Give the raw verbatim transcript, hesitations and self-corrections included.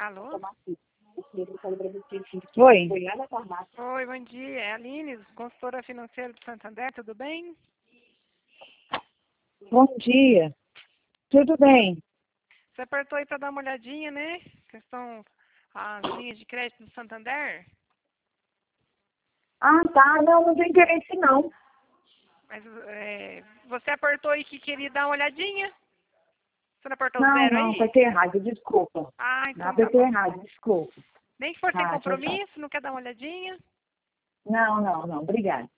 Alô? Oi. Oi, bom dia. É a Aline, consultora financeira do Santander, tudo bem? Bom dia. Tudo bem? Você apertou aí para dar uma olhadinha, né? Que são as linhas de crédito do Santander. Ah, tá. Não, não tem interesse, não. Mas é, você apertou aí que queria dar uma olhadinha? Você não apertou Não, zero não, aí? apertei errado, desculpa. Ah, Não, então tá apertei bom. errado, desculpa. Nem que for sem Tá, tchau, tchau. compromisso, não quer dar uma olhadinha? Não, não, não, obrigada.